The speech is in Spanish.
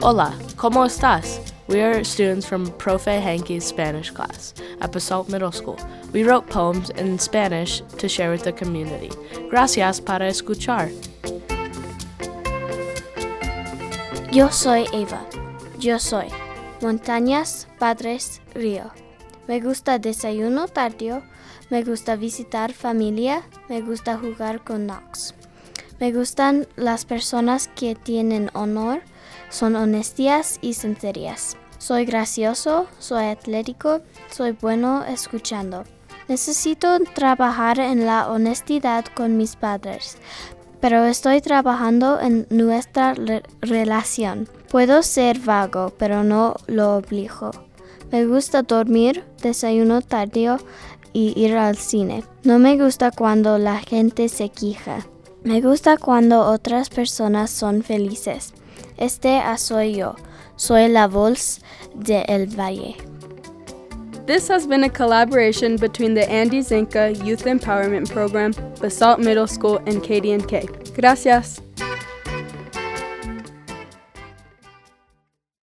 Hola, ¿cómo estás? We are students from Profe Hankey's Spanish class at Basalt Middle School. We wrote poems in Spanish to share with the community. Gracias para escuchar. Yo soy Eva. Yo soy montañas, padres, río. Me gusta desayuno tardío. Me gusta visitar familia. Me gusta jugar con Knox. Me gustan las personas que tienen honor, son honestas y sinceras. Soy gracioso, soy atlético, soy bueno escuchando. Necesito trabajar en la honestidad con mis padres, pero estoy trabajando en nuestra relación. Puedo ser vago, pero no lo obligo. Me gusta dormir, desayuno tardío y ir al cine. No me gusta cuando la gente se queja. Me gusta cuando otras personas son felices. Soy yo. Soy la voz de El Valle. This has been a collaboration between the Andy Zinka Youth Empowerment Program, Basalt Middle School, and KD&K. Gracias.